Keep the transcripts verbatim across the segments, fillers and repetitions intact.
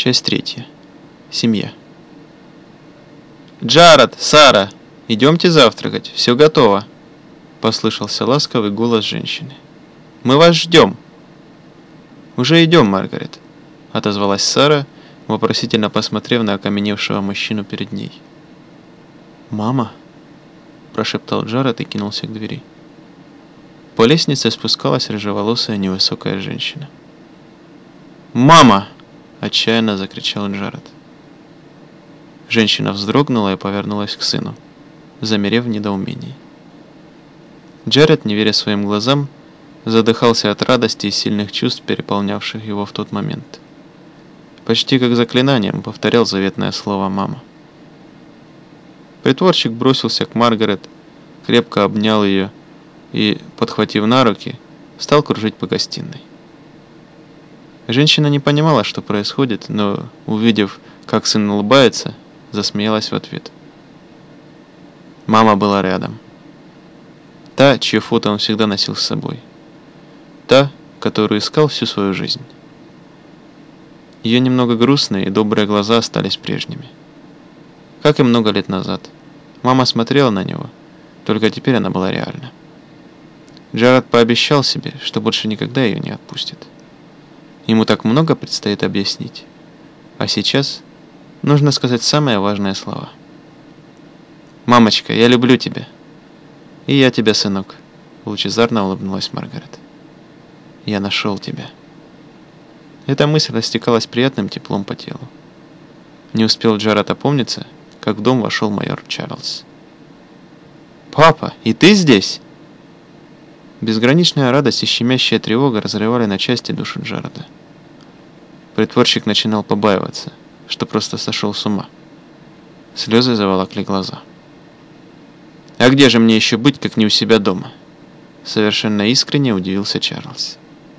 Часть третья. Семья. «Джаред, Сара, идемте завтракать, все готово», — послышался ласковый голос женщины. «Мы вас ждем». «Уже идем, Маргарет», — отозвалась Сара, вопросительно посмотрев на окаменевшего мужчину перед ней. «Мама?» – прошептал Джаред и кинулся к двери. По лестнице спускалась рыжеволосая невысокая женщина. «Мама!» – отчаянно закричал Джаред. Женщина вздрогнула и повернулась к сыну, замерев в недоумении. Джаред, не веря своим глазам, задыхался от радости и сильных чувств, переполнявших его в тот момент. Почти как заклинанием повторял заветное слово «мама». Притворщик бросился к Маргарет, крепко обнял ее и, подхватив на руки, стал кружить по гостиной. Женщина не понимала, что происходит, но, увидев, как сын улыбается, засмеялась в ответ. Мама была рядом. Та, чье фото он всегда носил с собой. Та, которую искал всю свою жизнь. Ее немного грустные и добрые глаза остались прежними. Как и много лет назад. Мама смотрела на него, только теперь она была реальна. Джаред пообещал себе, что больше никогда ее не отпустит. Ему так много предстоит объяснить. А сейчас нужно сказать самые важные слова. «Мамочка, я люблю тебя». «И я тебя, сынок», — лучезарно улыбнулась Маргарет. «Я нашел тебя». Эта мысль растекалась приятным теплом по телу. Не успел Джаред опомниться, как в дом вошел майор Чарльз. «Папа, и ты здесь?» Безграничная радость и щемящая тревога разрывали на части душу Джареда. Притворщик начинал побаиваться, что просто сошел с ума. Слезы заволокли глаза. «А где же мне еще быть, как не у себя дома?» Совершенно искренне удивился Чарльз.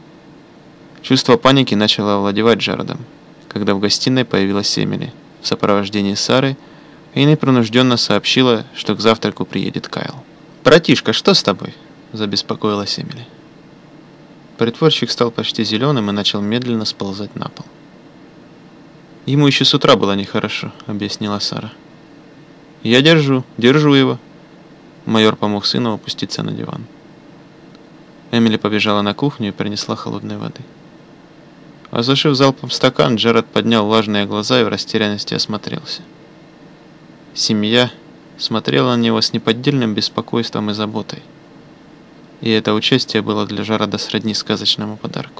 Чувство паники начало овладевать Джаредом, когда в гостиной появилась Эмили в сопровождении Сары и непринужденно сообщила, что к завтраку приедет Кайл. «Братишка, что с тобой?» – забеспокоилась Эмили. Притворщик стал почти зеленым и начал медленно сползать на пол. «Ему еще с утра было нехорошо», – объяснила Сара. «Я держу, держу его». Майор помог сыну опуститься на диван. Эмили побежала на кухню и принесла холодной воды. Осушив залпом стакан, Джаред поднял влажные глаза и в растерянности осмотрелся. Семья смотрела на него с неподдельным беспокойством и заботой. И это участие было для Джареда сродни сказочному подарку.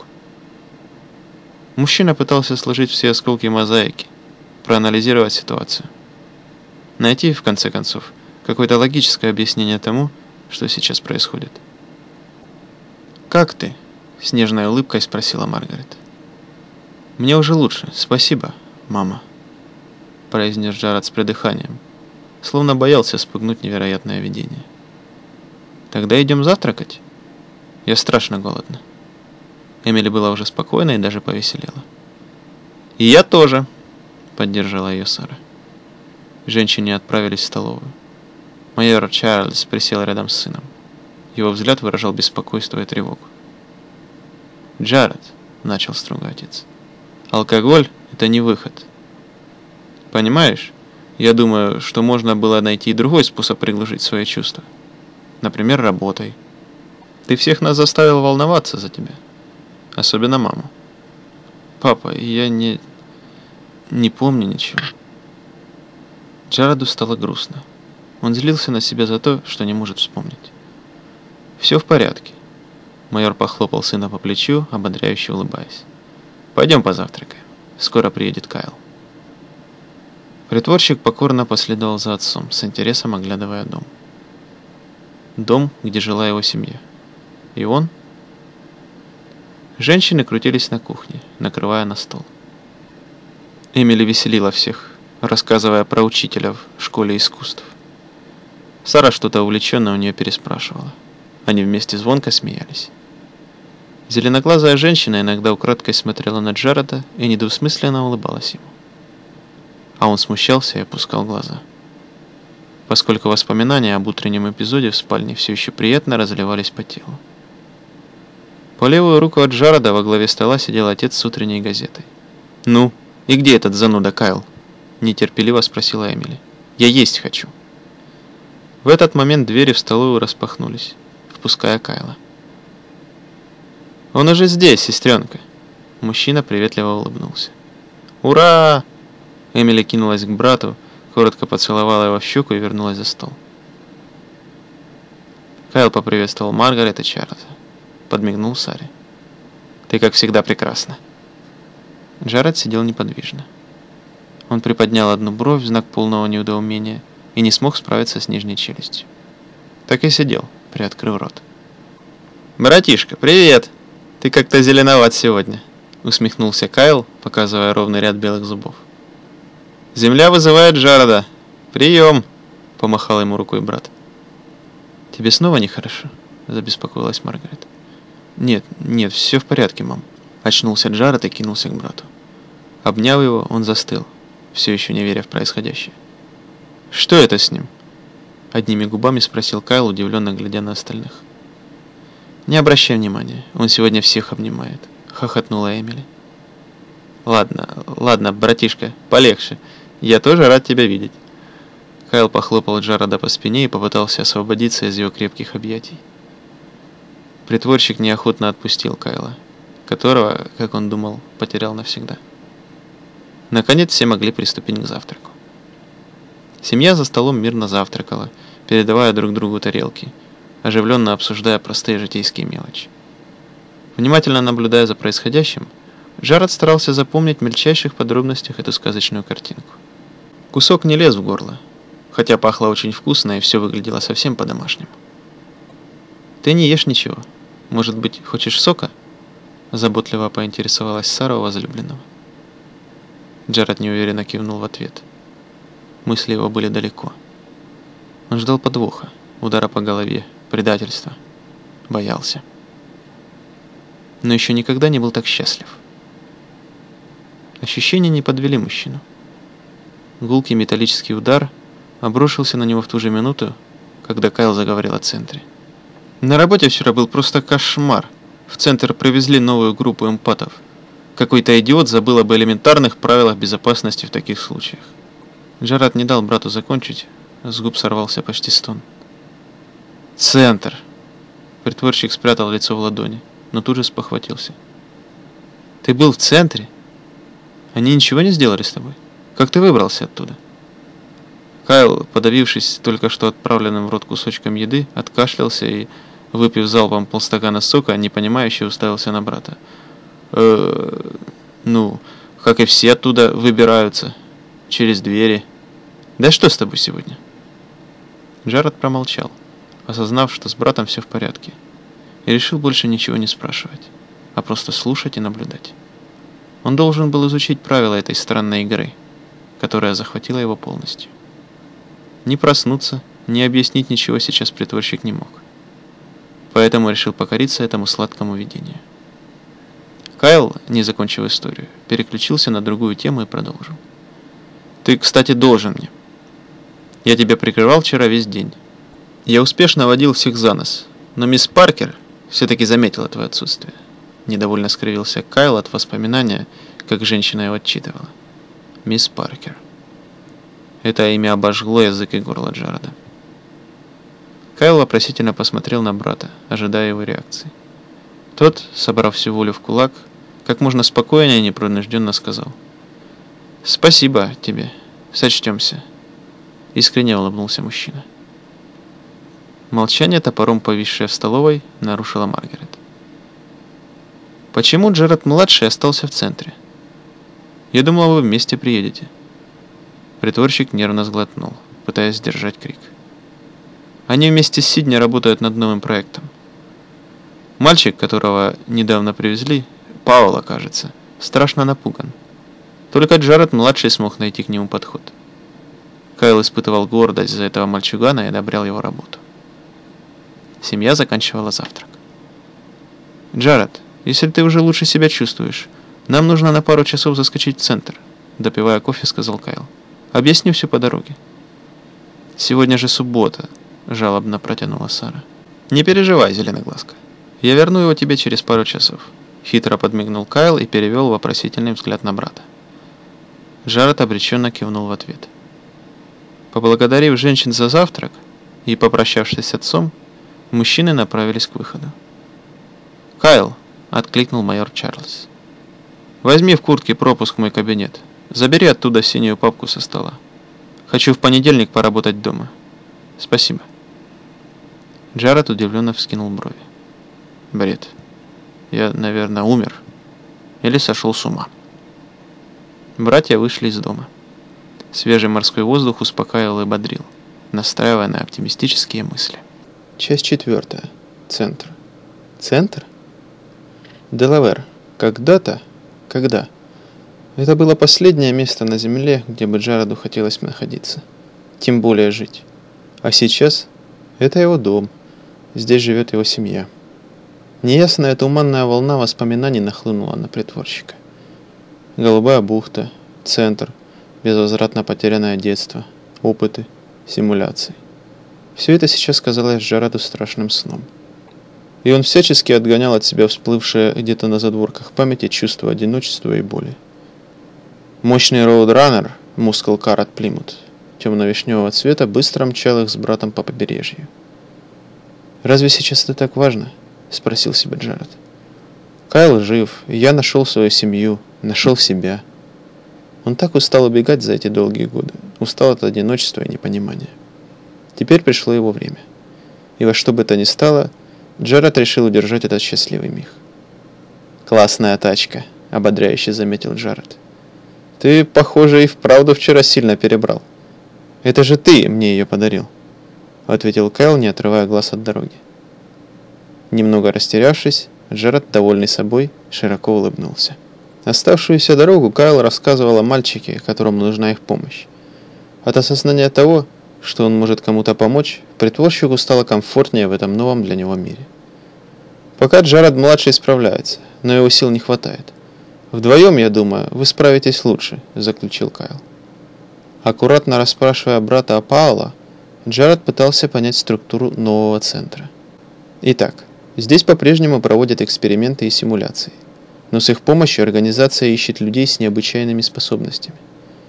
Мужчина пытался сложить все осколки мозаики, проанализировать ситуацию. Найти, в конце концов, какое-то логическое объяснение тому, что сейчас происходит. «Как ты?» – с нежной улыбкой спросила Маргарет. «Мне уже лучше, спасибо, мама», – произнес Джаред с придыханием, словно боялся спугнуть невероятное видение. «Тогда идем завтракать? Я страшно голодна». Эмили была уже спокойна и даже повеселела. «И я тоже», – поддержала ее Сара. Женщины отправились в столовую. Майор Чарльз присел рядом с сыном. Его взгляд выражал беспокойство и тревогу. «Джаред», – начал строго отец, – «алкоголь – это не выход. Понимаешь, я думаю, что можно было найти и другой способ приглушить свои чувства. Например, работой. Ты всех нас заставил волноваться за тебя. Особенно маму. Папа, я не... не помню ничего». Джареду стало грустно. Он злился на себя за то, что не может вспомнить. «Все в порядке». Майор похлопал сына по плечу, ободряюще улыбаясь. «Пойдем позавтракаем. Скоро приедет Кайл». Притворщик покорно последовал за отцом, с интересом оглядывая дом. Дом, где жила его семья. И он? Женщины крутились на кухне, накрывая на стол. Эмили веселила всех, рассказывая про учителя в школе искусств. Сара что-то увлеченно у нее переспрашивала. Они вместе звонко смеялись. Зеленоглазая женщина иногда украдкой смотрела на Джареда и недвусмысленно улыбалась ему. А он смущался и опускал глаза. Поскольку воспоминания об утреннем эпизоде в спальне все еще приятно разливались по телу. По левую руку от Джареда во главе стола сидел отец с утренней газетой. «Ну, «И где этот зануда Кайл?» – нетерпеливо спросила Эмили. «Я есть хочу». В этот момент двери в столовую распахнулись, впуская Кайла. «Он уже здесь, сестренка!» Мужчина приветливо улыбнулся. «Ура!» Эмили кинулась к брату, коротко поцеловала его в щеку и вернулась за стол. Кайл поприветствовал Маргарет и Чарльза. Подмигнул Саре. «Ты, как всегда, прекрасна». Джаред сидел неподвижно. Он приподнял одну бровь в знак полного недоумения и не смог справиться с нижней челюстью. Так и сидел, приоткрыв рот. «Братишка, привет! Ты как-то зеленоват сегодня», — усмехнулся Кайл, показывая ровный ряд белых зубов. «Земля вызывает Джареда. Прием!» — помахал ему рукой брат. «Тебе снова нехорошо?» — забеспокоилась Маргарет. «Нет, нет, все в порядке, мам». Очнулся Джаред и кинулся к брату. Обняв его, он застыл, все еще не веря в происходящее. «Что это с ним?» Одними губами спросил Кайл, удивленно глядя на остальных. «Не обращай внимания, он сегодня всех обнимает», — хохотнула Эмили. «Ладно, ладно, братишка, полегче. Я тоже рад тебя видеть». Кайл похлопал Джареда по спине и попытался освободиться из его крепких объятий. Притворщик неохотно отпустил Кайла, которого, как он думал, потерял навсегда. Наконец все могли приступить к завтраку. Семья за столом мирно завтракала, передавая друг другу тарелки, оживленно обсуждая простые житейские мелочи. Внимательно наблюдая за происходящим, Джаред старался запомнить в мельчайших подробностях эту сказочную картинку. Кусок не лез в горло, хотя пахло очень вкусно и все выглядело совсем по-домашнему. «Ты не ешь ничего. Может быть, хочешь сока?» Заботливо поинтересовалась Сара у возлюбленного. Джаред неуверенно кивнул в ответ. Мысли его были далеко. Он ждал подвоха, удара по голове, предательства. Боялся. Но еще никогда не был так счастлив. Ощущения не подвели мужчину. Гулкий металлический удар обрушился на него в ту же минуту, когда Кайл заговорил о центре. «На работе вчера был просто кошмар. В центр привезли новую группу эмпатов. Какой-то идиот забыл об элементарных правилах безопасности в таких случаях». Джаред не дал брату закончить, с губ сорвался почти стон. «Центр!» Притворщик спрятал лицо в ладони, но тут же спохватился. «Ты был в центре? Они ничего не сделали с тобой? Как ты выбрался оттуда?» Кайл, подавившись только что отправленным в рот кусочком еды, откашлялся и, выпив залпом полстакана сока, непонимающе уставился на брата. э ну, как и все оттуда выбираются. Через двери. Да что с тобой сегодня?» Джаред промолчал, осознав, что с братом все в порядке, и решил больше ничего не спрашивать, а просто слушать и наблюдать. Он должен был изучить правила этой странной игры, которая захватила его полностью. Ни проснуться, ни объяснить ничего сейчас притворщик не мог. Поэтому решил покориться этому сладкому видению. Кайл, не закончив историю, переключился на другую тему и продолжил. «Ты, кстати, должен мне. Я тебя прикрывал вчера весь день. Я успешно водил всех за нос, но мисс Паркер все-таки заметила твое отсутствие». Недовольно скривился Кайл от воспоминания, как женщина его отчитывала. Мисс Паркер. Это имя обожгло язык и горло Джареда. Кайл вопросительно посмотрел на брата, ожидая его реакции. Тот, собрав всю волю в кулак, как можно спокойнее и непринужденно сказал: «Спасибо тебе, сочтемся», — искренне улыбнулся мужчина. Молчание, топором повисшее в столовой, нарушила Маргарет. «Почему Джаред-младший остался в центре? Я думал, вы вместе приедете». Притворщик нервно сглотнул, пытаясь сдержать крик. «Они вместе с Сидни работают над новым проектом. Мальчик, которого недавно привезли, Пауэлла, кажется, страшно напуган. Только Джаред-младший смог найти к нему подход». Кайл испытывал гордость за этого мальчугана и одобрял его работу. Семья заканчивала завтрак. «Джаред, если ты уже лучше себя чувствуешь, нам нужно на пару часов заскочить в центр», — допивая кофе, сказал Кайл. «Объясню все по дороге». «Сегодня же суббота», — жалобно протянула Сара. «Не переживай, зеленоглазка. Я верну его тебе через пару часов», — хитро подмигнул Кайл и перевел вопросительный взгляд на брата. Джаред обреченно кивнул в ответ. Поблагодарив женщин за завтрак и попрощавшись с отцом, мужчины направились к выходу. «Кайл!» — откликнул майор Чарльз. «Возьми в куртке пропуск в мой кабинет. Забери оттуда синюю папку со стола. Хочу в понедельник поработать дома. Спасибо». Джаред удивленно вскинул брови. «Бред. Я, наверное, умер. Или сошел с ума». Братья вышли из дома. Свежий морской воздух успокаивал и бодрил, настраивая на оптимистические мысли. Часть четвертая. Центр. Центр? Делавэр. Когда-то? Когда? Это было последнее место на земле, где бы Джареду хотелось находиться. Тем более жить. А сейчас? Это его дом. Здесь живет его семья. Неясная туманная волна воспоминаний нахлынула на притворщика. Голубая бухта, центр, безвозвратно потерянное детство, опыты, симуляции. Все это сейчас казалось Джареду страшным сном. И он всячески отгонял от себя всплывшее где-то на задворках памяти чувство одиночества и боли. Мощный роудраннер, мускул-кар от Плимут, темно-вишневого цвета, быстро мчал их с братом по побережью. «Разве сейчас это так важно?» — спросил себя Джаред. «Кайл жив, и я нашел свою семью, нашел себя». Он так устал убегать за эти долгие годы, устал от одиночества и непонимания. Теперь пришло его время. И во что бы то ни стало, Джаред решил удержать этот счастливый миг. «Классная тачка», — ободряюще заметил Джаред. «Ты, похоже, и вправду вчера сильно перебрал. Это же ты мне ее подарил», — ответил Кайл, не отрывая глаз от дороги. Немного растерявшись, Джаред, довольный собой, широко улыбнулся. Оставшуюся дорогу Кайл рассказывал о мальчике, которому нужна их помощь. От осознания того, что он может кому-то помочь, притворщику стало комфортнее в этом новом для него мире. Пока Джаред-младший справляется, но его сил не хватает. «Вдвоем, я думаю, вы справитесь лучше», – заключил Кайл. Аккуратно расспрашивая брата о Паула, Джаред пытался понять структуру нового центра. Итак, здесь по-прежнему проводят эксперименты и симуляции, но с их помощью организация ищет людей с необычайными способностями.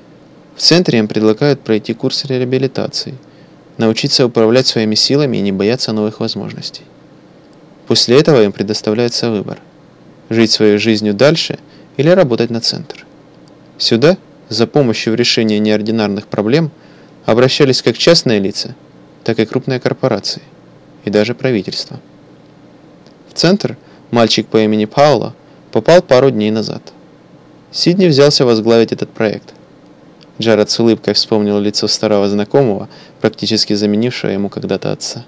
В центре им предлагают пройти курс реабилитации, научиться управлять своими силами и не бояться новых возможностей. После этого им предоставляется выбор – жить своей жизнью дальше или работать на центр. Сюда, за помощью в решении неординарных проблем, обращались как частные лица, так и крупные корпорации, и даже правительство. В центр мальчик по имени Паула попал пару дней назад. Сидни взялся возглавить этот проект. Джаред с улыбкой вспомнил лицо старого знакомого, практически заменившего ему когда-то отца.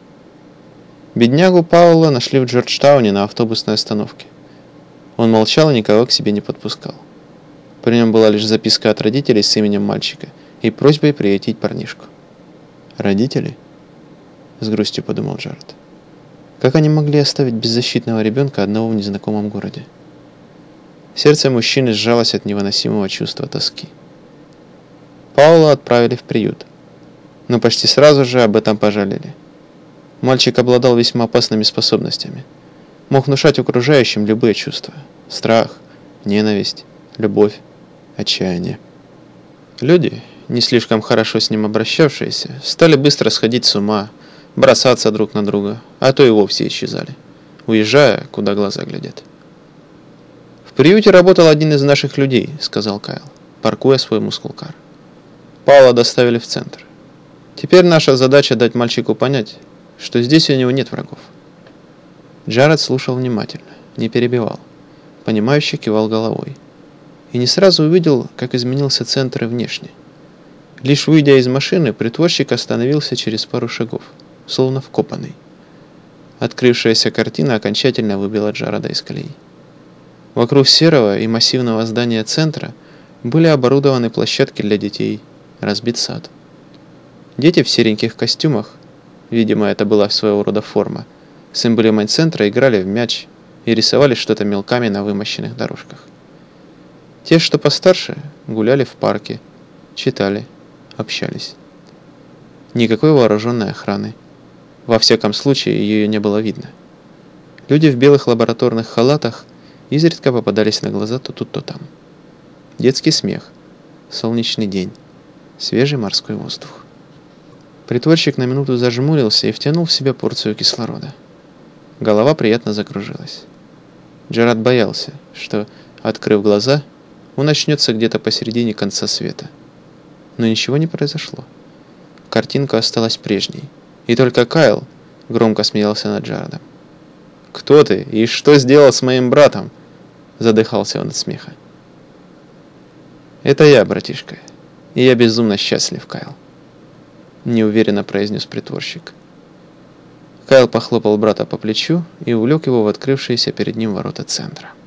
Беднягу Паула нашли в Джорджтауне на автобусной остановке. Он молчал и никого к себе не подпускал. При нем была лишь записка от родителей с именем мальчика и просьбой приютить парнишку. «Родители?» — с грустью подумал Джаред. Как они могли оставить беззащитного ребенка одного в незнакомом городе? Сердце мужчины сжалось от невыносимого чувства тоски. Паула отправили в приют, но почти сразу же об этом пожалели. Мальчик обладал весьма опасными способностями. Мог внушать окружающим любые чувства – страх, ненависть, любовь, отчаяние. Люди, не слишком хорошо с ним обращавшиеся, стали быстро сходить с ума, бросаться друг на друга, а то и вовсе исчезали, уезжая, куда глаза глядят. «В приюте работал один из наших людей», — сказал Кайл, паркуя свой мускул-кар. Паула доставили в центр. Теперь наша задача дать мальчику понять, что здесь у него нет врагов. Джаред слушал внимательно, не перебивал, понимающе кивал головой. И не сразу увидел, как изменился центр и внешне. Лишь выйдя из машины, притворщик остановился через пару шагов, словно вкопанный. Открывшаяся картина окончательно выбила Джареда из колеи. Вокруг серого и массивного здания центра были оборудованы площадки для детей, разбит сад. Дети в сереньких костюмах, видимо, это была своего рода форма, с эмблемой центра играли в мяч и рисовали что-то мелками на вымощенных дорожках. Те, что постарше, гуляли в парке, читали, общались. Никакой вооруженной охраны. Во всяком случае, ее не было видно. Люди в белых лабораторных халатах изредка попадались на глаза то тут, то там. Детский смех, солнечный день, свежий морской воздух. Притворщик на минуту зажмурился и втянул в себя порцию кислорода. Голова приятно закружилась. Джерард боялся, что, открыв глаза, он очнется где-то посередине конца света. Но ничего не произошло. Картинка осталась прежней. И только Кайл громко смеялся над Джерардом. «Кто ты? И что сделал с моим братом?» Задыхался он от смеха. «Это я, братишка. И я безумно счастлив, Кайл», неуверенно произнес притворщик. Кайл похлопал брата по плечу и увлек его в открывшиеся перед ним ворота центра.